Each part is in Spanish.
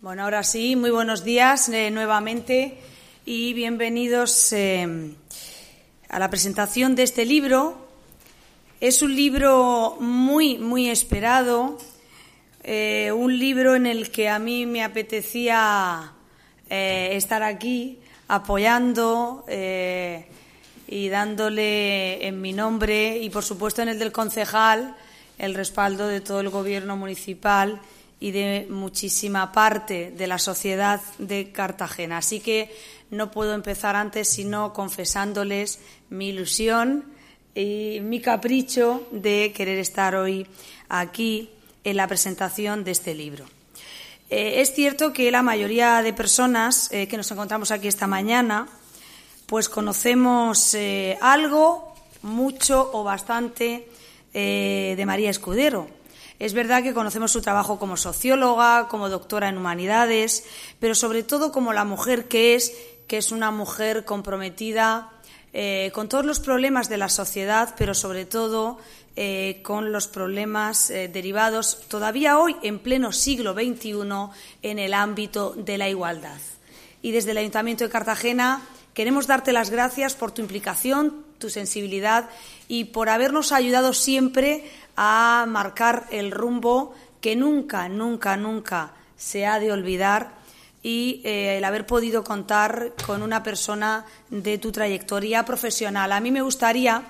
Bueno, ahora sí, muy buenos días nuevamente y bienvenidos a la presentación de este libro. Es un libro muy esperado, un libro en el que a mí me apetecía estar aquí apoyando y dándole en mi nombre y, por supuesto, en el del concejal, el respaldo de todo el Gobierno municipal y de muchísima parte de la sociedad de Cartagena. Así que no puedo empezar antes sino confesándoles mi ilusión y mi capricho de querer estar hoy aquí en la presentación de este libro. Es cierto que la mayoría de personas que nos encontramos aquí esta mañana pues conocemos algo, mucho o bastante de María Escudero. Es verdad que conocemos su trabajo como socióloga, como doctora en humanidades, pero sobre todo como la mujer que es una mujer comprometida con todos los problemas de la sociedad, pero sobre todo con los problemas derivados todavía hoy, en pleno siglo XXI, en el ámbito de la igualdad. Y desde el Ayuntamiento de Cartagena queremos darte las gracias por tu implicación, tu sensibilidad y por habernos ayudado siempre a marcar el rumbo que nunca se ha de olvidar y el haber podido contar con una persona de tu trayectoria profesional. A mí me gustaría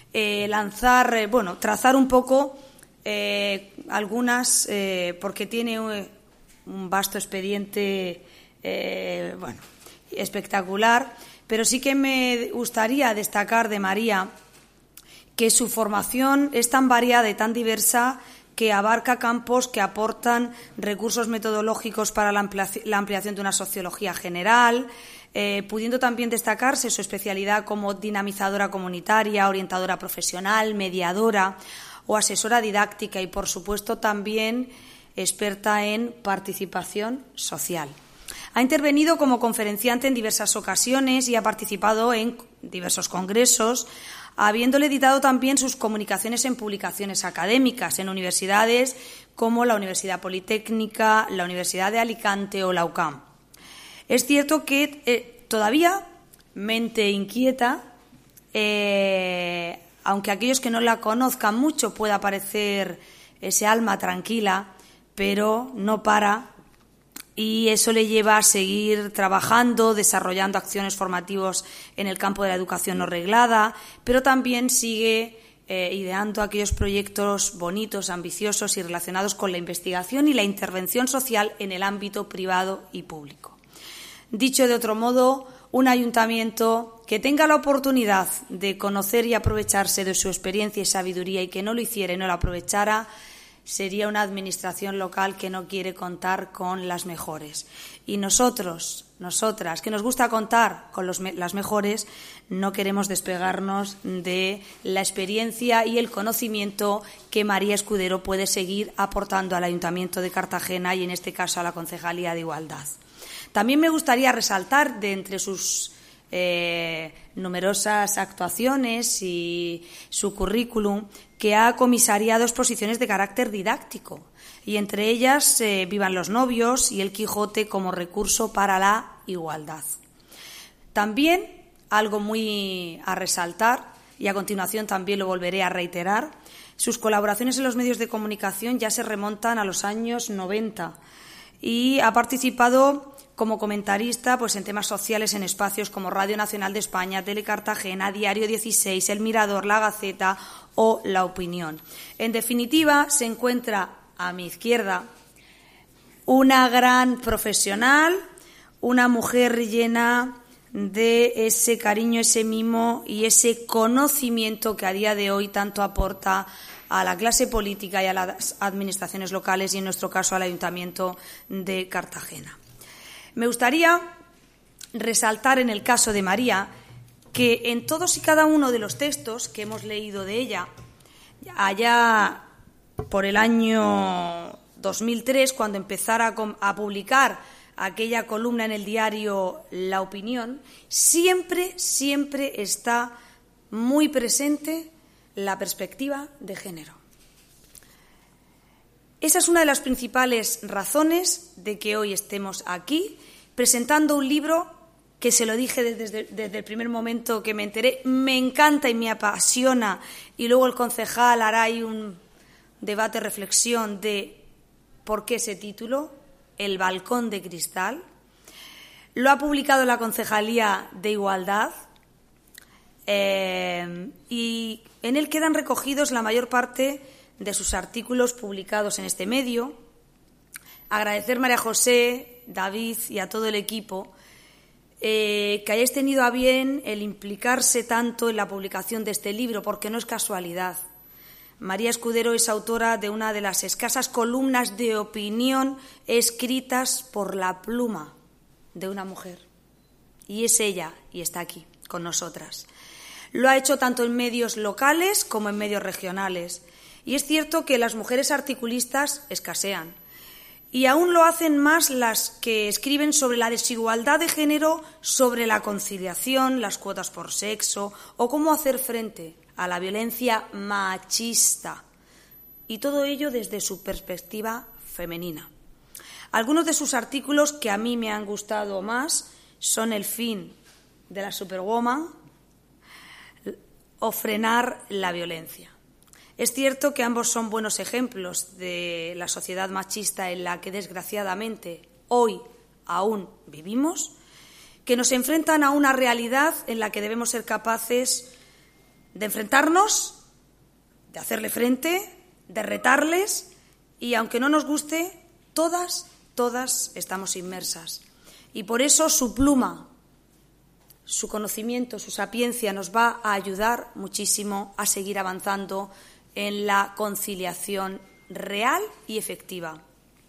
trazar un poco algunas, porque tiene un vasto expediente espectacular, pero sí que me gustaría destacar de María que su formación es tan variada y tan diversa que abarca campos que aportan recursos metodológicos para la ampliación de una sociología general, pudiendo también destacarse su especialidad como dinamizadora comunitaria, orientadora profesional, mediadora o asesora didáctica y, por supuesto, también experta en participación social. Ha intervenido como conferenciante en diversas ocasiones y ha participado en diversos congresos, habiéndole editado también sus comunicaciones en publicaciones académicas en universidades como la Universidad Politécnica, la Universidad de Alicante o la UCAM. Es cierto que todavía mente inquieta, aunque aquellos que no la conozcan mucho pueda parecer ese alma tranquila, pero no para. Y eso le lleva a seguir trabajando, desarrollando acciones formativas en el campo de la educación no reglada, pero también sigue ideando aquellos proyectos bonitos, ambiciosos y relacionados con la investigación y la intervención social en el ámbito privado y público. Dicho de otro modo, un ayuntamiento que tenga la oportunidad de conocer y aprovecharse de su experiencia y sabiduría y que no lo hiciera y no lo aprovechara, sería una administración local que no quiere contar con las mejores. Y nosotras, que nos gusta contar con las mejores, no queremos despegarnos de la experiencia y el conocimiento que María Escudero puede seguir aportando al Ayuntamiento de Cartagena y, en este caso, a la Concejalía de Igualdad. También me gustaría resaltar, de entre sus numerosas actuaciones y su currículum, que ha comisariado exposiciones de carácter didáctico, y entre ellas Vivan los novios y El Quijote como recurso para la igualdad. También, algo muy a resaltar, y a continuación también lo volveré a reiterar, sus colaboraciones en los medios de comunicación ya se remontan a los años 90 y ha participado como comentarista pues en temas sociales en espacios como Radio Nacional de España, Tele Cartagena, Diario 16, El Mirador, La Gaceta o La Opinión. En definitiva, se encuentra a mi izquierda una gran profesional, una mujer llena de ese cariño, ese mimo y ese conocimiento que a día de hoy tanto aporta a la clase política y a las administraciones locales y, en nuestro caso, al Ayuntamiento de Cartagena. Me gustaría resaltar en el caso de María que en todos y cada uno de los textos que hemos leído de ella, allá por el año 2003, cuando empezara a publicar aquella columna en el diario La Opinión, siempre está muy presente la perspectiva de género. Esa es una de las principales razones de que hoy estemos aquí presentando un libro que, se lo dije desde el primer momento que me enteré, me encanta y me apasiona, y luego el concejal hará ahí un debate, reflexión de por qué ese título, El balcón de cristal. Lo ha publicado la Concejalía de Igualdad y en él quedan recogidos la mayor parte de sus artículos publicados en este medio. Agradecer, María José, David y a todo el equipo que hayáis tenido a bien el implicarse tanto en la publicación de este libro, porque no es casualidad. María Escudero es autora de una de las escasas columnas de opinión escritas por la pluma de una mujer. Y es ella, y está aquí con nosotras. Lo ha hecho tanto en medios locales como en medios regionales. Y es cierto que las mujeres articulistas escasean. Y aún lo hacen más las que escriben sobre la desigualdad de género, sobre la conciliación, las cuotas por sexo o cómo hacer frente a la violencia machista. Y todo ello desde su perspectiva femenina. Algunos de sus artículos que a mí me han gustado más son El fin de la Superwoman o Frenar la violencia. Es cierto que ambos son buenos ejemplos de la sociedad machista en la que desgraciadamente hoy aún vivimos, que nos enfrentan a una realidad en la que debemos ser capaces de enfrentarnos, de hacerle frente, de retarles y, aunque no nos guste, todas estamos inmersas. Y por eso su pluma, su conocimiento, su sapiencia nos va a ayudar muchísimo a seguir avanzando en la conciliación real y efectiva.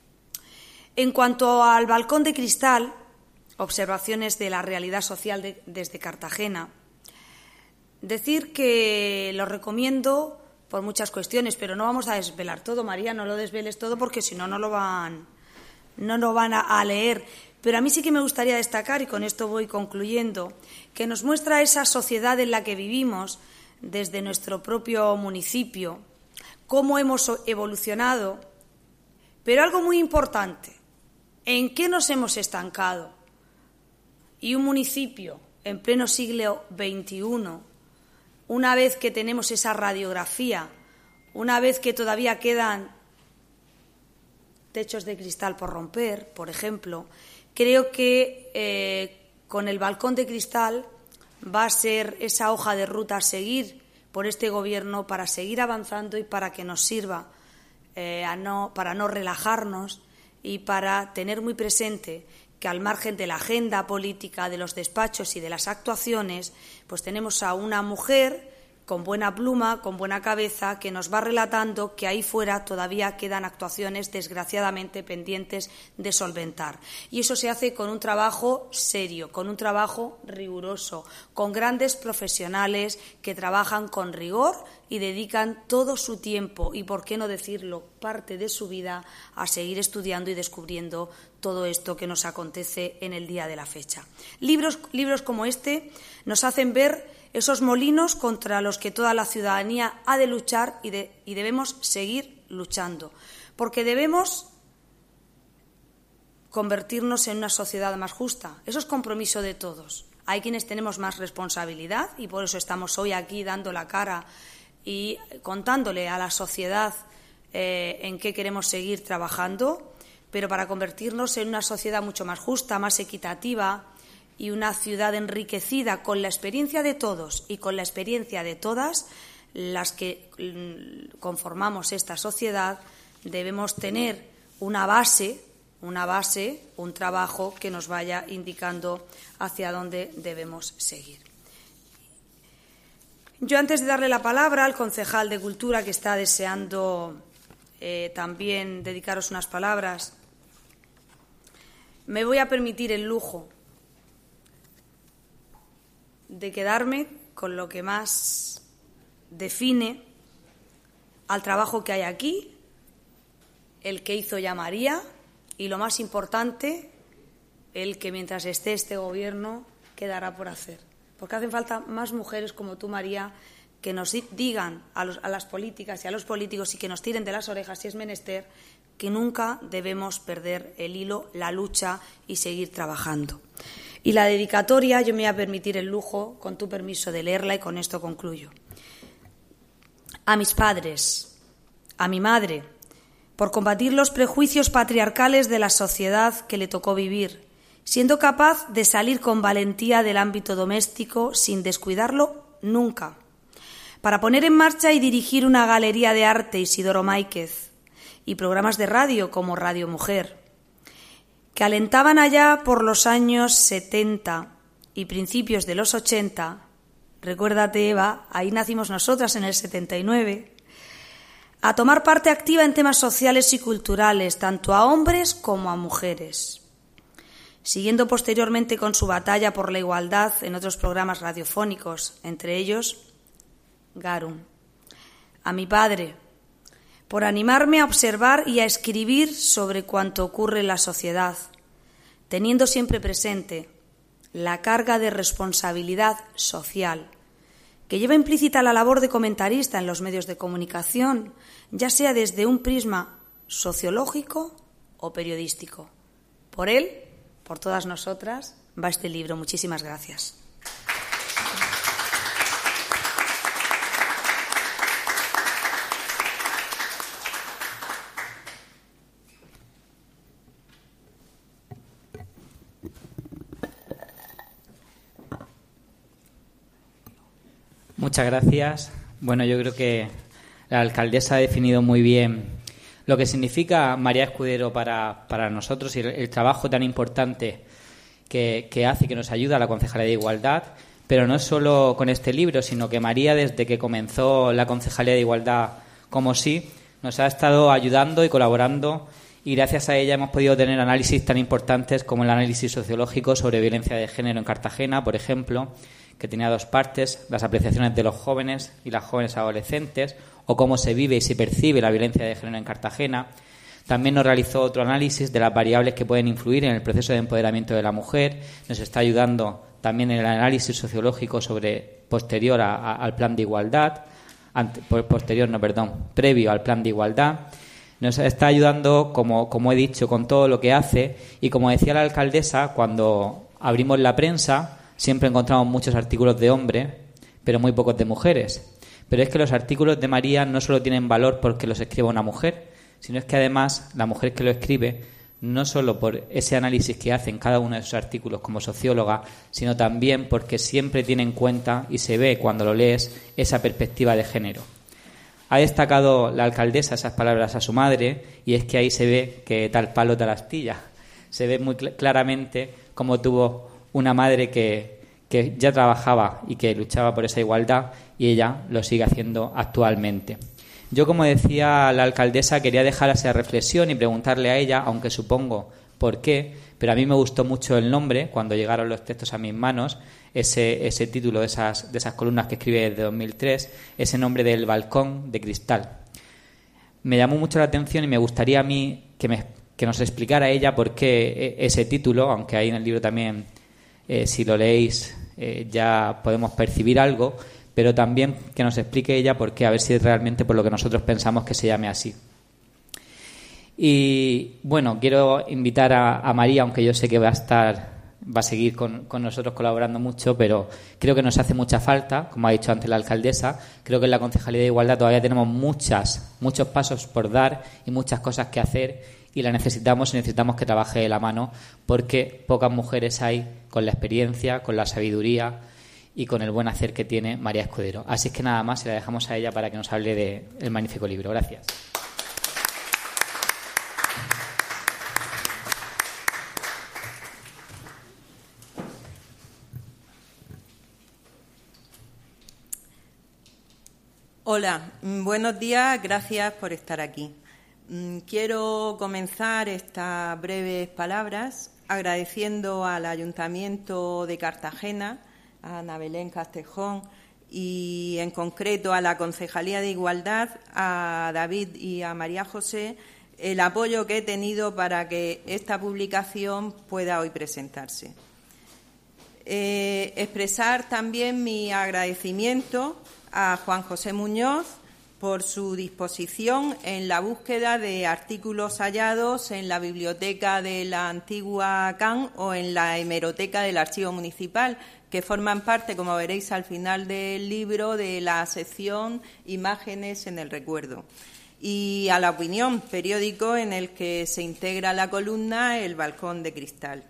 En cuanto al balcón de cristal, observaciones de la realidad social desde Cartagena, decir que lo recomiendo por muchas cuestiones, pero no vamos a desvelar todo, María, no lo desveles todo porque si no, no lo van a leer. Pero a mí sí que me gustaría destacar, y con esto voy concluyendo, que nos muestra esa sociedad en la que vivimos desde nuestro propio municipio, cómo hemos evolucionado, pero algo muy importante, ¿en qué nos hemos estancado? Y un municipio en pleno siglo XXI, una vez que tenemos esa radiografía, una vez que todavía quedan techos de cristal por romper, por ejemplo, creo que con el balcón de cristal va a ser esa hoja de ruta a seguir por este Gobierno para seguir avanzando y para que nos sirva para no relajarnos y para tener muy presente que al margen de la agenda política, de los despachos y de las actuaciones, pues tenemos a una mujer con buena pluma, con buena cabeza, que nos va relatando que ahí fuera todavía quedan actuaciones desgraciadamente pendientes de solventar. Y eso se hace con un trabajo serio, con un trabajo riguroso, con grandes profesionales que trabajan con rigor y dedican todo su tiempo y, por qué no decirlo, parte de su vida a seguir estudiando y descubriendo todo esto que nos acontece en el día de la fecha. Libros como este nos hacen ver esos molinos contra los que toda la ciudadanía ha de luchar y debemos seguir luchando, porque debemos convertirnos en una sociedad más justa. Eso es compromiso de todos. Hay quienes tenemos más responsabilidad y por eso estamos hoy aquí dando la cara y contándole a la sociedad en qué queremos seguir trabajando, pero para convertirnos en una sociedad mucho más justa, más equitativa, y una ciudad enriquecida con la experiencia de todos y con la experiencia de todas las que conformamos esta sociedad, debemos tener una base, un trabajo que nos vaya indicando hacia dónde debemos seguir. Yo, antes de darle la palabra al concejal de Cultura, que está deseando también dedicaros unas palabras, me voy a permitir el lujo de quedarme con lo que más define al trabajo que hay aquí, el que hizo ya María y, lo más importante, el que mientras esté este Gobierno quedará por hacer. Porque hacen falta más mujeres como tú, María, que nos digan a las políticas y a los políticos y que nos tiren de las orejas si es menester, que nunca debemos perder el hilo, la lucha y seguir trabajando. Y la dedicatoria, yo me voy a permitir el lujo, con tu permiso, de leerla y con esto concluyo. A mis padres, a mi madre, por combatir los prejuicios patriarcales de la sociedad que le tocó vivir, siendo capaz de salir con valentía del ámbito doméstico sin descuidarlo nunca, para poner en marcha y dirigir una galería de arte Isidoro Máiquez y programas de radio como Radio Mujer, que alentaban allá por los años 70 y principios de los 80, recuérdate, Eva, ahí nacimos nosotras en el 79, a tomar parte activa en temas sociales y culturales, tanto a hombres como a mujeres, siguiendo posteriormente con su batalla por la igualdad en otros programas radiofónicos, entre ellos Garum. A mi padre, por animarme a observar y a escribir sobre cuanto ocurre en la sociedad, teniendo siempre presente la carga de responsabilidad social que lleva implícita la labor de comentarista en los medios de comunicación, ya sea desde un prisma sociológico o periodístico. Por él, por todas nosotras, va este libro. Muchísimas gracias. Muchas gracias. Bueno, yo creo que la alcaldesa ha definido muy bien lo que significa María Escudero para nosotros y el trabajo tan importante que hace y que nos ayuda a la Concejalía de Igualdad, pero no solo con este libro, sino que María, desde que comenzó la Concejalía de Igualdad como sí, nos ha estado ayudando y colaborando, y gracias a ella hemos podido tener análisis tan importantes como el análisis sociológico sobre violencia de género en Cartagena, por ejemplo, que tenía 2 partes, las apreciaciones de los jóvenes y las jóvenes adolescentes, o cómo se vive y se percibe la violencia de género en Cartagena. También nos realizó otro análisis de las variables que pueden influir en el proceso de empoderamiento de la mujer. Nos está ayudando también en el análisis sociológico posterior al plan de igualdad, previo al plan de igualdad. Nos está ayudando, como he dicho, con todo lo que hace, y como decía la alcaldesa, cuando abrimos la prensa siempre encontramos muchos artículos de hombres, pero muy pocos de mujeres. Pero es que los artículos de María no solo tienen valor porque los escribe una mujer, sino es que además la mujer que lo escribe, no solo por ese análisis que hace en cada uno de sus artículos como socióloga, sino también porque siempre tiene en cuenta y se ve cuando lo lees esa perspectiva de género. Ha destacado la alcaldesa esas palabras a su madre, y es que ahí se ve que tal palo tal astilla. Se ve muy claramente cómo tuvo una madre que ya trabajaba y que luchaba por esa igualdad, y ella lo sigue haciendo actualmente. Yo, como decía la alcaldesa, quería dejar esa reflexión y preguntarle a ella, aunque supongo por qué, pero a mí me gustó mucho el nombre cuando llegaron los textos a mis manos, ese título de esas columnas que escribe desde 2003, ese nombre del balcón de cristal. Me llamó mucho la atención y me gustaría a mí que nos explicara ella por qué ese título, aunque ahí en el libro también, si lo leéis, ya podemos percibir algo, pero también que nos explique ella por qué, a ver si es realmente por lo que nosotros pensamos que se llame así. Y bueno, quiero invitar a María, aunque yo sé que va a seguir con nosotros colaborando mucho, pero creo que nos hace mucha falta, como ha dicho antes la alcaldesa. Creo que en la Concejalía de Igualdad todavía tenemos muchos pasos por dar y muchas cosas que hacer, y la necesitamos que trabaje de la mano, porque pocas mujeres hay con la experiencia, con la sabiduría y con el buen hacer que tiene María Escudero. Así es que nada más, y la dejamos a ella para que nos hable del magnífico libro. Gracias. Hola, buenos días, gracias por estar aquí. Quiero comenzar estas breves palabras agradeciendo al Ayuntamiento de Cartagena, a Ana Belén Castejón, y en concreto a la Concejalía de Igualdad, a David y a María José, el apoyo que he tenido para que esta publicación pueda hoy presentarse. Expresar también mi agradecimiento a Juan José Muñoz por su disposición en la búsqueda de artículos hallados en la biblioteca de la antigua CAN o en la hemeroteca del Archivo Municipal, que forman parte, como veréis al final del libro, de la sección Imágenes en el Recuerdo. Y a La Opinión, periódico en el que se integra la columna El Balcón de Cristal.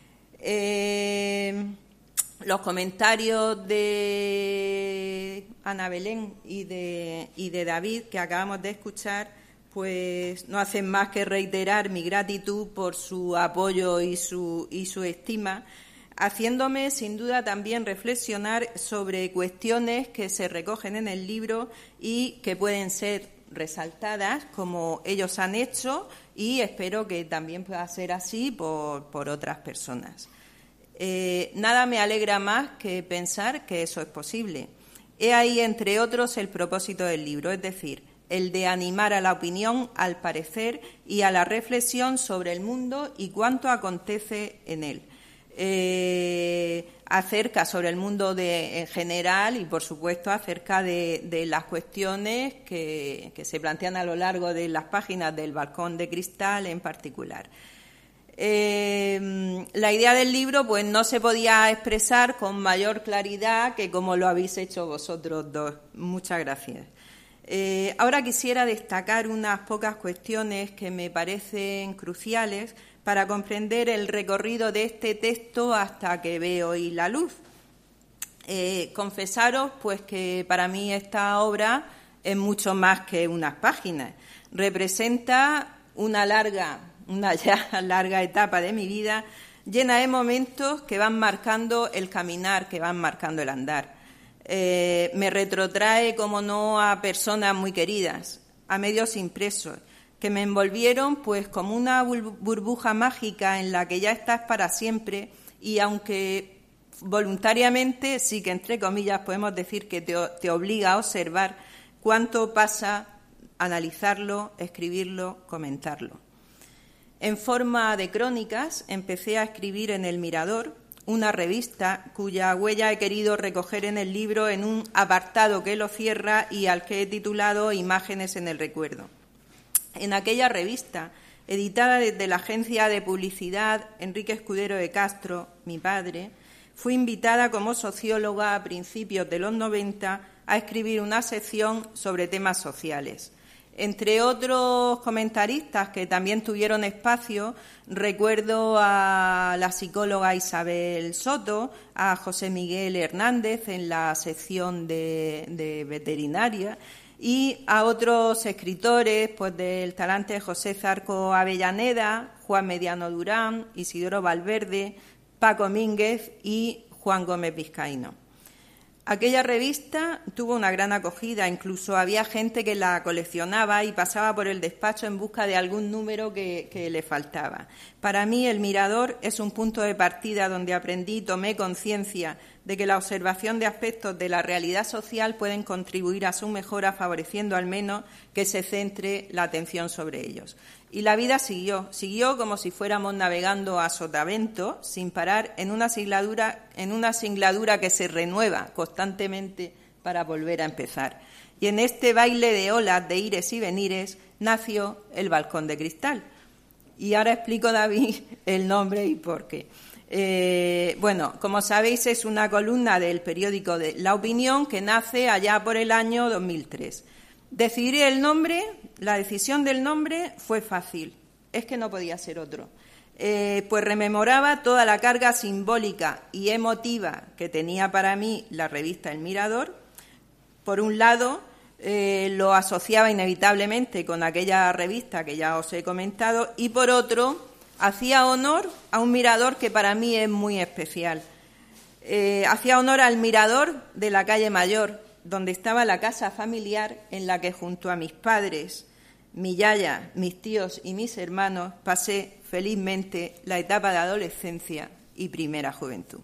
Los comentarios de Ana Belén y de David, que acabamos de escuchar, pues no hacen más que reiterar mi gratitud por su apoyo y su estima, haciéndome sin duda también reflexionar sobre cuestiones que se recogen en el libro y que pueden ser resaltadas como ellos han hecho, y espero que también pueda ser así por otras personas. Nada me alegra más que pensar que eso es posible. He ahí, entre otros, el propósito del libro, es decir, el de animar a la opinión, al parecer y a la reflexión sobre el mundo y cuánto acontece en él. Acerca sobre el mundo en general y, por supuesto, acerca de las cuestiones que se plantean a lo largo de las páginas del Balcón de Cristal en particular. La idea del libro pues no se podía expresar con mayor claridad que como lo habéis hecho vosotros dos. Muchas gracias. Ahora quisiera destacar unas pocas cuestiones que me parecen cruciales para comprender el recorrido de este texto hasta que veo hoy la luz. Confesaros pues que para mí esta obra es mucho más que unas páginas. Representa una ya larga etapa de mi vida, llena de momentos que van marcando el caminar, que van marcando el andar. Me retrotrae, como no, a personas muy queridas, a medios impresos, que me envolvieron pues como una burbuja mágica en la que ya estás para siempre, y aunque voluntariamente, sí que entre comillas podemos decir que te obliga a observar cuánto pasa, analizarlo, escribirlo, comentarlo. En forma de crónicas empecé a escribir en El Mirador, una revista cuya huella he querido recoger en el libro en un apartado que lo cierra y al que he titulado Imágenes en el Recuerdo. En aquella revista, editada desde la agencia de publicidad Enrique Escudero de Castro, mi padre, fui invitada como socióloga a principios de los 90 a escribir una sección sobre temas sociales. Entre otros comentaristas que también tuvieron espacio, recuerdo a la psicóloga Isabel Soto, a José Miguel Hernández en la sección de veterinaria y a otros escritores pues del talante José Zarco Avellaneda, Juan Mediano Durán, Isidoro Valverde, Paco Mínguez y Juan Gómez Vizcaíno. Aquella revista tuvo una gran acogida, incluso había gente que la coleccionaba y pasaba por el despacho en busca de algún número que le faltaba. Para mí, El Mirador es un punto de partida donde aprendí y tomé conciencia de que la observación de aspectos de la realidad social pueden contribuir a su mejora, favoreciendo al menos que se centre la atención sobre ellos. Y la vida siguió como si fuéramos navegando a sotavento, sin parar, en una singladura que se renueva constantemente para volver a empezar. Y en este baile de olas, de ires y venires, nació El Balcón de Cristal. Y ahora explico, David, el nombre y por qué. Bueno, como sabéis, es una columna del periódico de La Opinión que nace allá por el año 2003. Decidir el nombre, la decisión del nombre fue fácil, es que no podía ser otro. Pues rememoraba toda la carga simbólica y emotiva que tenía para mí la revista El Mirador. Por un lado, lo asociaba inevitablemente con aquella revista que ya os he comentado, y por otro, hacía honor a un mirador que para mí es muy especial. Hacía honor al mirador de la calle Mayor, donde estaba la casa familiar en la que junto a mis padres, mi yaya, mis tíos y mis hermanos pasé felizmente la etapa de adolescencia y primera juventud.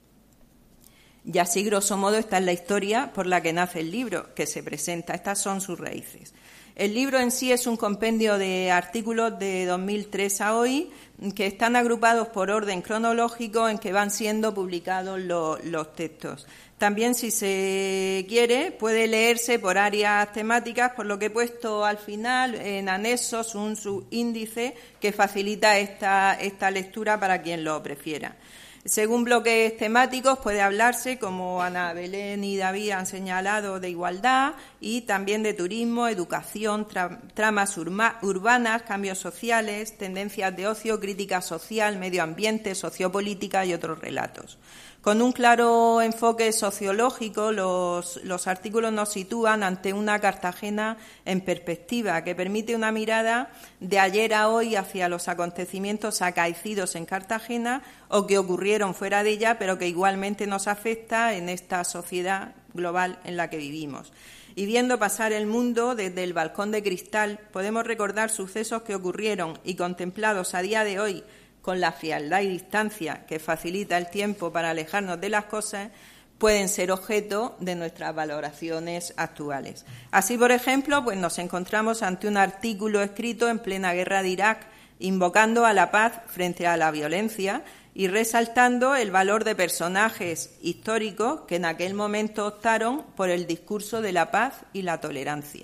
Y así, grosso modo, esta es la historia por la que nace el libro que se presenta. Estas son sus raíces. El libro en sí es un compendio de artículos de 2003 a hoy que están agrupados por orden cronológico en que van siendo publicados los textos. También, si se quiere, puede leerse por áreas temáticas, por lo que he puesto al final en anexos un subíndice que facilita esta lectura para quien lo prefiera. Según bloques temáticos puede hablarse, como Ana Belén y David han señalado, de igualdad y también de turismo, educación, tramas urbanas, cambios sociales, tendencias de ocio, crítica social, medio ambiente, sociopolítica y otros relatos. Con un claro enfoque sociológico, los artículos nos sitúan ante una Cartagena en perspectiva, que permite una mirada de ayer a hoy hacia los acontecimientos acaecidos en Cartagena o que ocurrieron fuera de ella, pero que igualmente nos afecta en esta sociedad global en la que vivimos. Y viendo pasar el mundo desde el balcón de cristal, podemos recordar sucesos que ocurrieron y contemplados a día de hoy con la frialdad y distancia que facilita el tiempo para alejarnos de las cosas, pueden ser objeto de nuestras valoraciones actuales. Así, por ejemplo, pues nos encontramos ante un artículo escrito en plena guerra de Irak, invocando a la paz frente a la violencia y resaltando el valor de personajes históricos que en aquel momento optaron por el discurso de la paz y la tolerancia.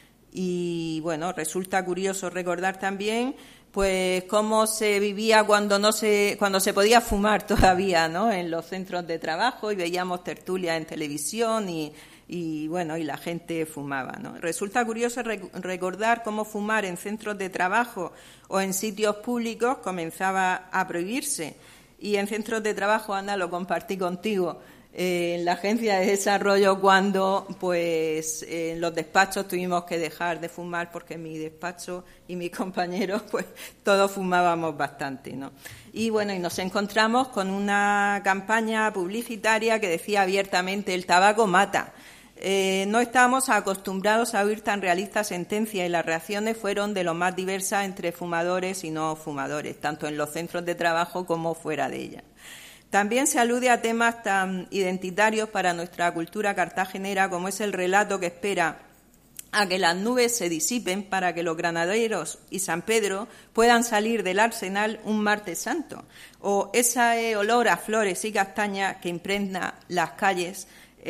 Y, bueno, resulta curioso recordar también pues cómo se vivía cuando se podía fumar todavía, ¿no?, en los centros de trabajo, y veíamos tertulias en televisión y la gente fumaba, ¿no? Resulta curioso recordar cómo fumar en centros de trabajo o en sitios públicos comenzaba a prohibirse. Y en centros de trabajo, Ana, lo compartí contigo, en la agencia de desarrollo, cuando pues en los despachos tuvimos que dejar de fumar, porque en mi despacho y mis compañeros pues todos fumábamos bastante, ¿no? Y bueno, y nos encontramos con una campaña publicitaria que decía abiertamente: el tabaco mata. No estábamos acostumbrados a oír tan realista sentencia, y las reacciones fueron de lo más diversas entre fumadores y no fumadores, tanto en los centros de trabajo como fuera de ella. También se alude a temas tan identitarios para nuestra cultura cartagenera como es el relato que espera a que las nubes se disipen para que los granaderos y San Pedro puedan salir del arsenal un martes santo, o ese olor a flores y castañas que impregna las calles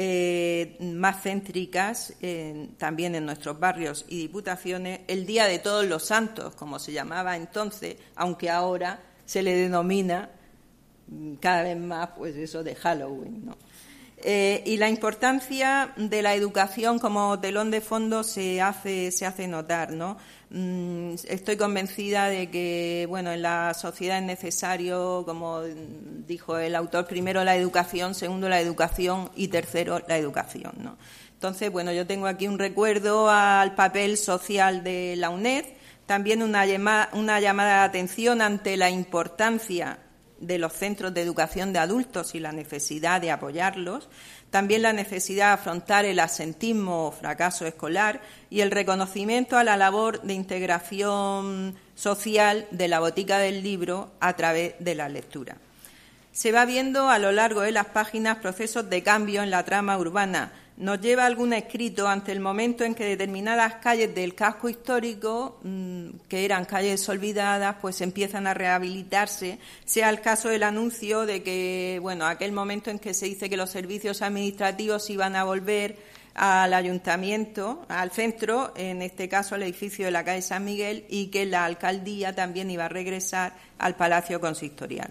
más céntricas, también en nuestros barrios y diputaciones, el Día de Todos los Santos, como se llamaba entonces, aunque ahora se le denomina cada vez más pues eso de Halloween, ¿no? Y la importancia de la educación como telón de fondo se hace notar, ¿no? Estoy convencida de que, bueno, en la sociedad es necesario, como dijo el autor, primero la educación, segundo la educación y tercero la educación, ¿no? Entonces, bueno, yo tengo aquí un recuerdo al papel social de la UNED, también una llamada de atención ante la importancia de los centros de educación de adultos y la necesidad de apoyarlos, también la necesidad de afrontar el absentismo o fracaso escolar y el reconocimiento a la labor de integración social de la botica del libro a través de la lectura. Se va viendo a lo largo de las páginas procesos de cambio en la trama urbana. Nos lleva algún escrito ante el momento en que determinadas calles del casco histórico, que eran calles olvidadas, pues empiezan a rehabilitarse, sea el caso del anuncio de que, bueno, aquel momento en que se dice que los servicios administrativos iban a volver al ayuntamiento, al centro, en este caso al edificio de la calle San Miguel, y que la alcaldía también iba a regresar al Palacio Consistorial.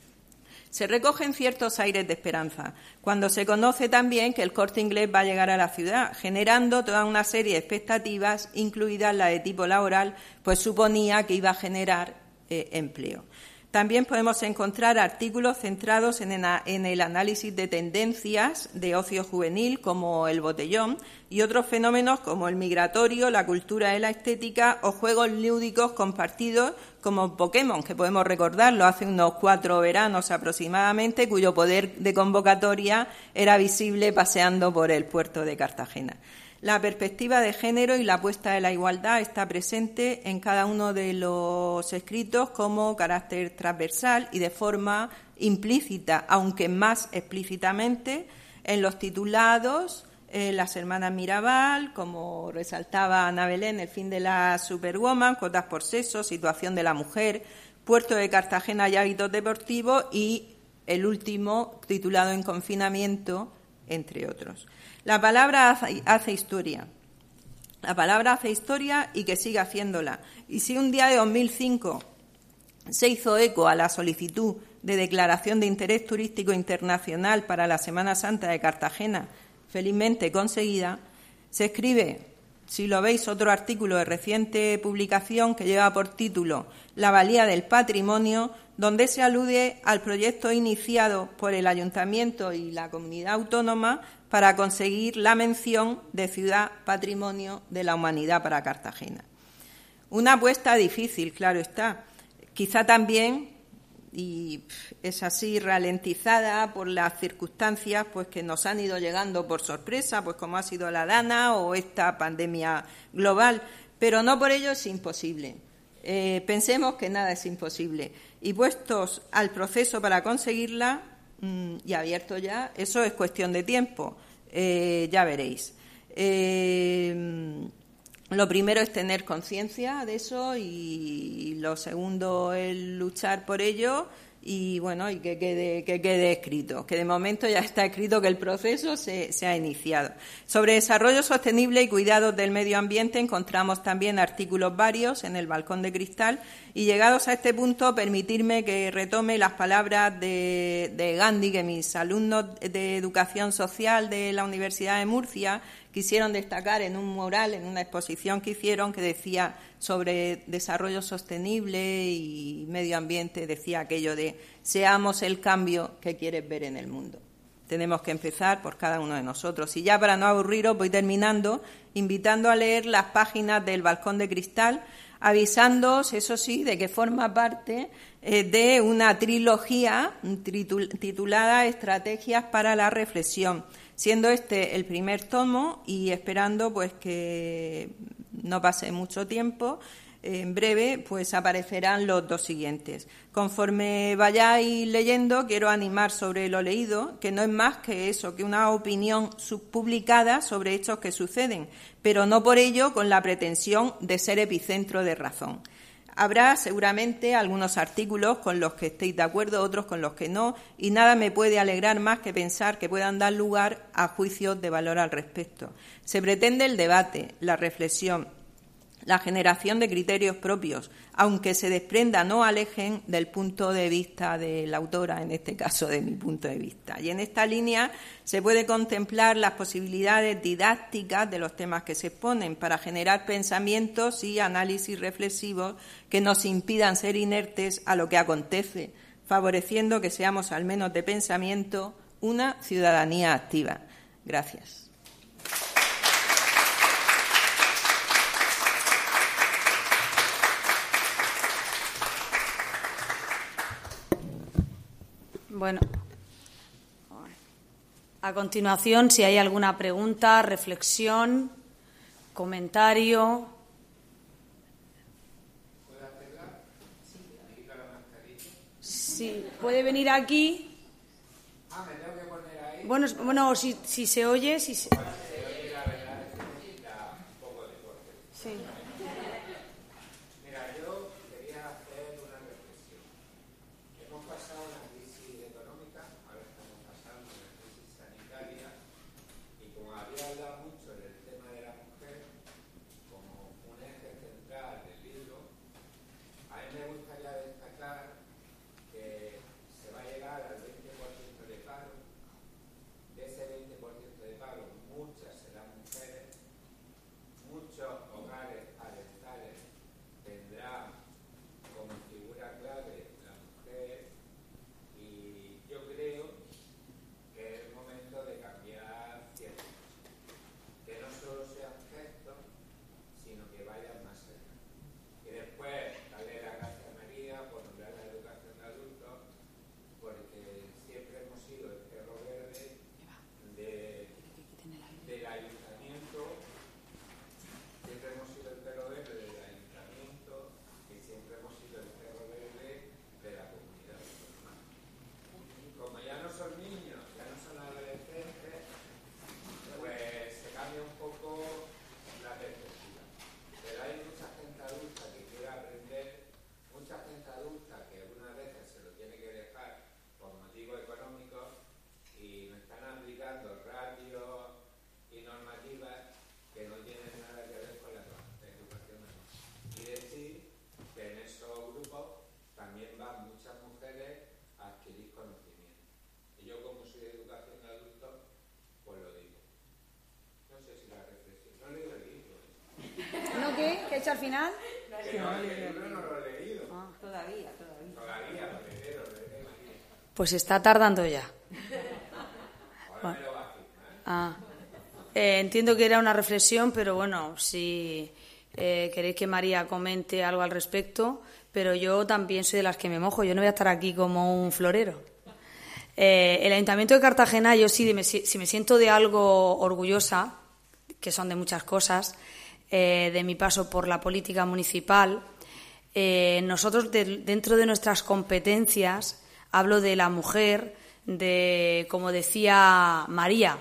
Se recogen ciertos aires de esperanza, cuando se conoce también que el Corte Inglés va a llegar a la ciudad, generando toda una serie de expectativas, incluidas la de tipo laboral, pues suponía que iba a generar empleo. También podemos encontrar artículos centrados en el análisis de tendencias de ocio juvenil, como el botellón, y otros fenómenos como el migratorio, la cultura de la estética o juegos lúdicos compartidos como Pokémon, que podemos recordarlo hace unos 4 veranos aproximadamente, cuyo poder de convocatoria era visible paseando por el puerto de Cartagena. La perspectiva de género y la apuesta de la igualdad está presente en cada uno de los escritos como carácter transversal y de forma implícita, aunque más explícitamente, en los titulados, las hermanas Mirabal, como resaltaba Ana Belén, el fin de la Superwoman, cuotas por sexo, situación de la mujer, puerto de Cartagena y hábitos deportivos, y el último titulado En confinamiento, entre otros. La palabra hace historia. La palabra hace historia y que siga haciéndola. Y si un día de 2005 se hizo eco a la solicitud de declaración de interés turístico internacional para la Semana Santa de Cartagena, felizmente conseguida, se escribe, si lo veis, otro artículo de reciente publicación que lleva por título La valía del patrimonio, donde se alude al proyecto iniciado por el Ayuntamiento y la Comunidad Autónoma para conseguir la mención de Ciudad Patrimonio de la Humanidad para Cartagena. Una apuesta difícil, claro está, quizá también, y es así, ralentizada por las circunstancias pues que nos han ido llegando por sorpresa, pues como ha sido la DANA o esta pandemia global, pero no por ello es imposible. Pensemos que nada es imposible. Y puestos al proceso para conseguirla, y abierto ya, eso es cuestión de tiempo, ya veréis. Lo primero es tener conciencia de eso y lo segundo es luchar por ello y bueno, y que quede escrito, que de momento ya está escrito que el proceso se ha iniciado. Sobre desarrollo sostenible y cuidados del medio ambiente encontramos también artículos varios en el Balcón de Cristal y llegados a este punto permitirme que retome las palabras de Gandhi que mis alumnos de Educación Social de la Universidad de Murcia quisieron destacar en un mural, en una exposición que hicieron, que decía sobre desarrollo sostenible y medio ambiente, decía aquello de seamos el cambio que quieres ver en el mundo. Tenemos que empezar por cada uno de nosotros. Y ya para no aburriros voy terminando, invitando a leer las páginas del Balcón de Cristal, avisándoos, eso sí, de que forma parte de una trilogía titulada Estrategias para la reflexión, siendo este el primer tomo y esperando pues que no pase mucho tiempo, en breve pues aparecerán los dos siguientes. Conforme vayáis leyendo, quiero animar sobre lo leído, que no es más que eso, que una opinión subpublicada sobre hechos que suceden, pero no por ello con la pretensión de ser epicentro de razón. Habrá seguramente algunos artículos con los que estéis de acuerdo, otros con los que no, y nada me puede alegrar más que pensar que puedan dar lugar a juicios de valor al respecto. Se pretende el debate, la reflexión, la generación de criterios propios, aunque se desprendan o alejen del punto de vista de la autora, en este caso de mi punto de vista. Y en esta línea se puede contemplar las posibilidades didácticas de los temas que se exponen para generar pensamientos y análisis reflexivos que nos impidan ser inertes a lo que acontece, favoreciendo que seamos, al menos de pensamiento, una ciudadanía activa. Gracias. Bueno, a continuación, si hay alguna pregunta, reflexión, comentario. ¿Puedo hacerla? Sí. ¿La mascarilla? Sí, puede venir aquí. Ah, me tengo que poner ahí. Bueno, si se oye, si se... Se oye, la verdad es que necesita un poco de corte. Sí. Mira, yo quería hacer una reflexión. Hemos pasado una crisis económica, ahora estamos pasando una crisis sanitaria, y como había hablado mucho del tema de la mujer como un eje central del libro, a mí me gustaría destacar que se va a llegar al 20% de paro. De ese 20% de paro, hecho al final? Todavía. Pues está tardando ya. Bueno. Entiendo que era una reflexión, pero bueno, si queréis que María comente algo al respecto, pero yo también soy de las que me mojo, yo no voy a estar aquí como un florero. El Ayuntamiento de Cartagena, yo sí me siento de algo orgullosa, que son de muchas cosas, de mi paso por la política municipal. Nosotros, dentro de nuestras competencias, hablo de la mujer, de, como decía María,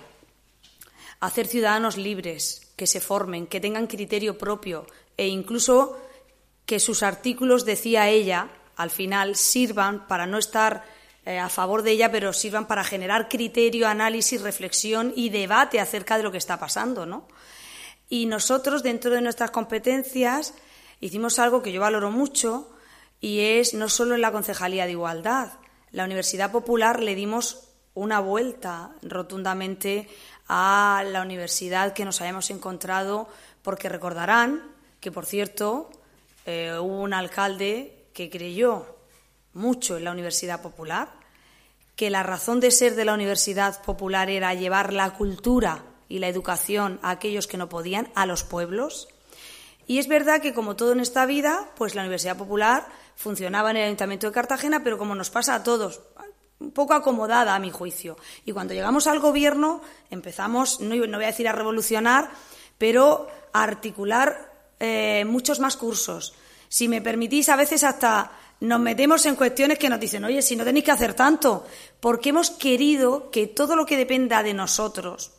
hacer ciudadanos libres, que se formen, que tengan criterio propio e incluso que sus artículos, decía ella, al final sirvan para no estar a favor de ella, pero sirvan para generar criterio, análisis, reflexión y debate acerca de lo que está pasando, ¿no? Y nosotros, dentro de nuestras competencias, hicimos algo que yo valoro mucho y es no solo en la Concejalía de Igualdad. La Universidad Popular le dimos una vuelta rotundamente a la universidad que nos habíamos encontrado, porque recordarán que, por cierto, hubo un alcalde que creyó mucho en la Universidad Popular, que la razón de ser de la Universidad Popular era llevar la cultura y la educación a aquellos que no podían, a los pueblos. Y es verdad que, como todo en esta vida, pues la Universidad Popular funcionaba en el Ayuntamiento de Cartagena, pero como nos pasa a todos, un poco acomodada a mi juicio. Y cuando llegamos al gobierno empezamos, no voy a decir a revolucionar, pero a articular muchos más cursos. Si me permitís, a veces hasta nos metemos en cuestiones que nos dicen, oye, si no tenéis que hacer tanto, porque hemos querido que todo lo que dependa de nosotros,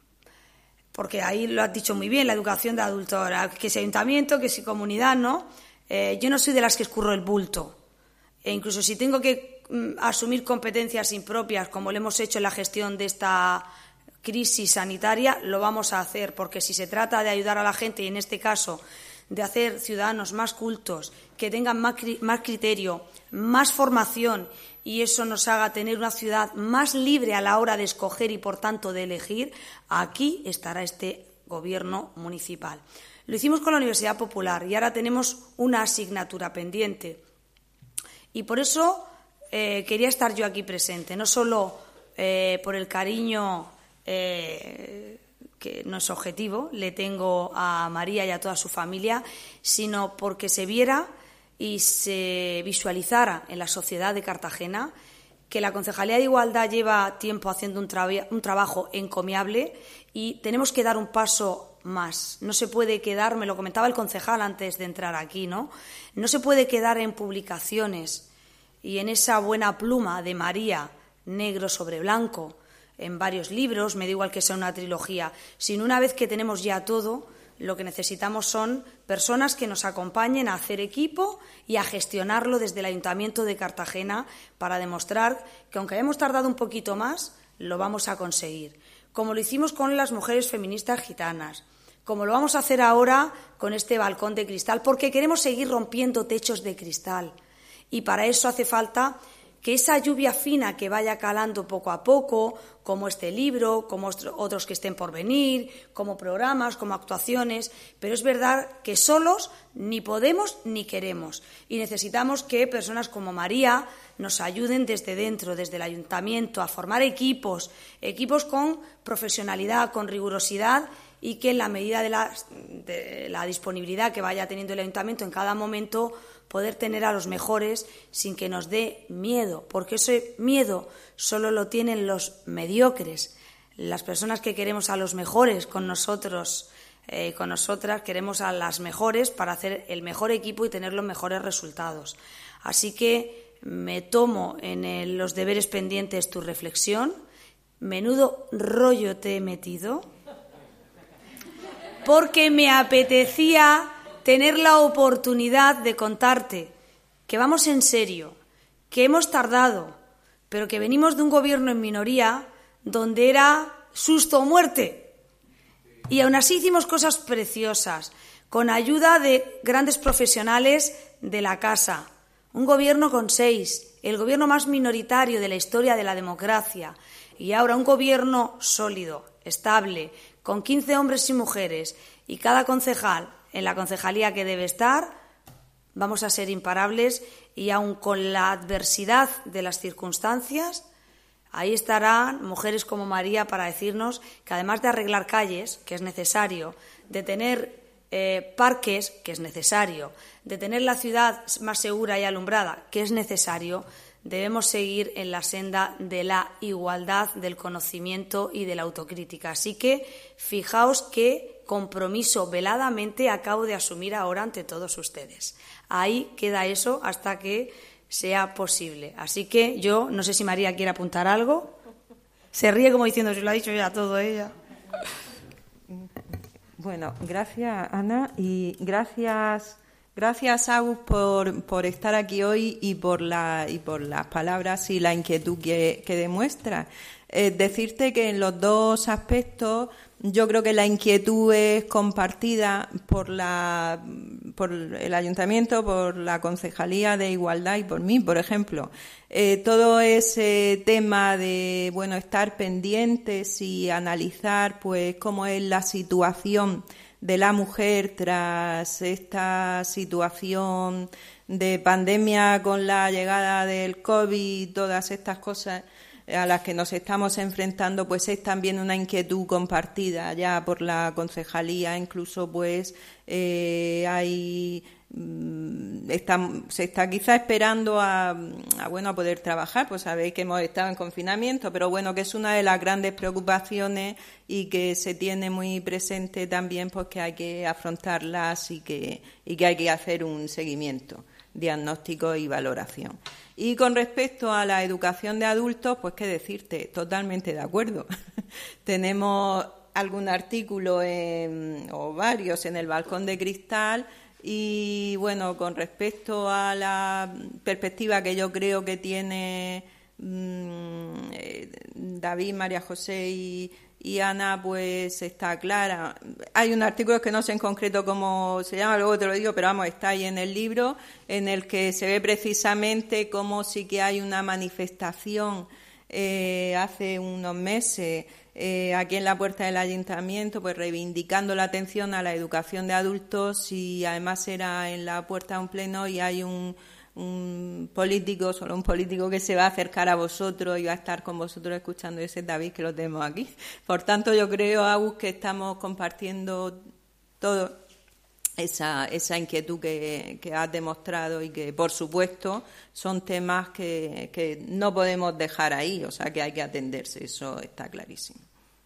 porque ahí lo has dicho muy bien, la educación de adultos, que si ayuntamiento, que si comunidad, ¿no? Yo no soy de las que escurro el bulto. E incluso si tengo que asumir competencias impropias, como lo hemos hecho en la gestión de esta crisis sanitaria, lo vamos a hacer, porque si se trata de ayudar a la gente, y en este caso de hacer ciudadanos más cultos, que tengan más criterio, más formación, y eso nos haga tener una ciudad más libre a la hora de escoger y, por tanto, de elegir, aquí estará este gobierno municipal. Lo hicimos con la Universidad Popular y ahora tenemos una asignatura pendiente. Y por eso quería estar yo aquí presente, no solo por el cariño que no es objetivo, le tengo a María y a toda su familia, sino porque se viera y se visualizara en la sociedad de Cartagena que la Concejalía de Igualdad lleva tiempo haciendo un trabajo encomiable y tenemos que dar un paso más. No se puede quedar, me lo comentaba el concejal antes de entrar aquí, ¿no? No se puede quedar en publicaciones y en esa buena pluma de María, negro sobre blanco, en varios libros, me da igual que sea una trilogía, sino una vez que tenemos ya todo, lo que necesitamos son personas que nos acompañen a hacer equipo y a gestionarlo desde el Ayuntamiento de Cartagena para demostrar que, aunque hayamos tardado un poquito más, lo vamos a conseguir. Como lo hicimos con las mujeres feministas gitanas, como lo vamos a hacer ahora con este balcón de cristal, porque queremos seguir rompiendo techos de cristal. Y para eso hace falta que esa lluvia fina que vaya calando poco a poco, como este libro, como otros que estén por venir, como programas, como actuaciones, pero es verdad que solos ni podemos ni queremos y necesitamos que personas como María nos ayuden desde dentro, desde el Ayuntamiento, a formar equipos con profesionalidad, con rigurosidad y que en la medida de la disponibilidad que vaya teniendo el Ayuntamiento en cada momento poder tener a los mejores sin que nos dé miedo, porque ese miedo solo lo tienen los mediocres. Las personas que queremos a los mejores con nosotros, con nosotras, queremos a las mejores para hacer el mejor equipo y tener los mejores resultados. Así que me tomo en los deberes pendientes tu reflexión. Menudo rollo te he metido, porque me apetecía tener la oportunidad de contarte que vamos en serio, que hemos tardado, pero que venimos de un gobierno en minoría donde era susto o muerte. Y aún así hicimos cosas preciosas, con ayuda de grandes profesionales de la casa. Un gobierno con 6, el gobierno más minoritario de la historia de la democracia. Y ahora un gobierno sólido, estable, con 15 hombres y mujeres, y cada concejal en la concejalía que debe estar, vamos a ser imparables y aun con la adversidad de las circunstancias, ahí estarán mujeres como María para decirnos que además de arreglar calles, que es necesario, de tener parques, que es necesario, de tener la ciudad más segura y alumbrada, que es necesario, debemos seguir en la senda de la igualdad, del conocimiento y de la autocrítica. Así que fijaos qué compromiso veladamente acabo de asumir ahora ante todos ustedes. Ahí queda eso hasta que sea posible. Así que yo, no sé si María quiere apuntar algo. Se ríe como diciendo, si lo ha dicho ya todo ella. Bueno, gracias, Ana, y gracias, Agus, por estar aquí hoy y por las palabras y la inquietud que demuestra. Decirte que en los dos aspectos yo creo que la inquietud es compartida por el Ayuntamiento, por la Concejalía de Igualdad y por mí, por ejemplo. Todo ese tema de, estar pendientes y analizar, pues, cómo es la situación de la mujer tras esta situación de pandemia con la llegada del COVID y todas estas cosas a las que nos estamos enfrentando, pues es también una inquietud compartida ya por la concejalía. Incluso pues se está quizá esperando a poder trabajar. Pues sabéis que hemos estado en confinamiento, pero que es una de las grandes preocupaciones y que se tiene muy presente también, pues que hay que afrontarlas y que hay que hacer un seguimiento, diagnóstico y valoración. Y con respecto a la educación de adultos, pues qué decirte, totalmente de acuerdo. Tenemos algún artículo o varios en el Balcón de Cristal y, con respecto a la perspectiva que yo creo que tiene David, María José y Ana, pues está clara. Hay un artículo que no sé en concreto cómo se llama, luego te lo digo, pero está ahí en el libro, en el que se ve precisamente cómo sí que hay una manifestación hace unos meses aquí en la puerta del Ayuntamiento, pues reivindicando la atención a la educación de adultos, y además era en la puerta de un pleno y hay un político, solo un político que se va a acercar a vosotros y va a estar con vosotros escuchando, ese David, que lo tenemos aquí. Por tanto, yo creo, Agus, que estamos compartiendo todo esa inquietud que has demostrado y que, por supuesto, son temas que no podemos dejar ahí, o sea, que hay que atenderse, eso está clarísimo.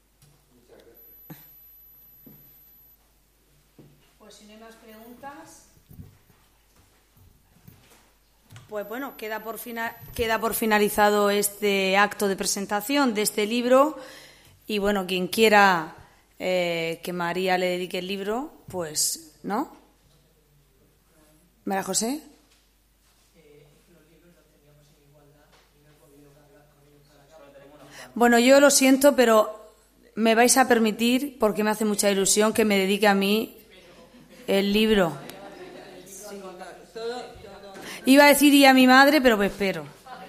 Pues si no hay más preguntas... Pues queda por finalizado este acto de presentación de este libro y quien quiera que María le dedique el libro, pues, ¿no? María José. Yo lo siento, pero me vais a permitir, porque me hace mucha ilusión que me dedique a mí el libro. Iba a decir y a mi madre, pero me espero.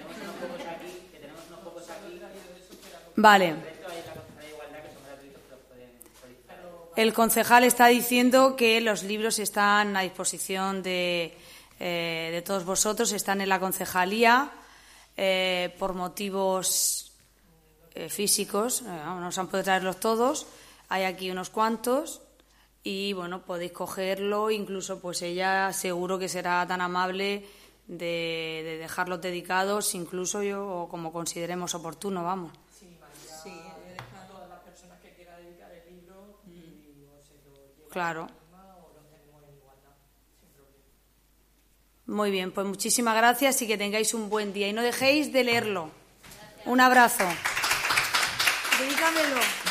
Vale. El concejal está diciendo que los libros están a disposición de todos vosotros, están en la concejalía por motivos físicos, no se han podido traerlos todos, hay aquí unos cuantos y podéis cogerlo, incluso pues ella seguro que será tan amable de dejarlos dedicados, incluso yo, o como consideremos oportuno, vamos. Sí, María, sí, he dejado a todas las personas que quieran dedicar el libro y se lo llevan. Claro. Muy bien, pues muchísimas gracias y que tengáis un buen día y no dejéis de leerlo. Un abrazo. Dedícamelo.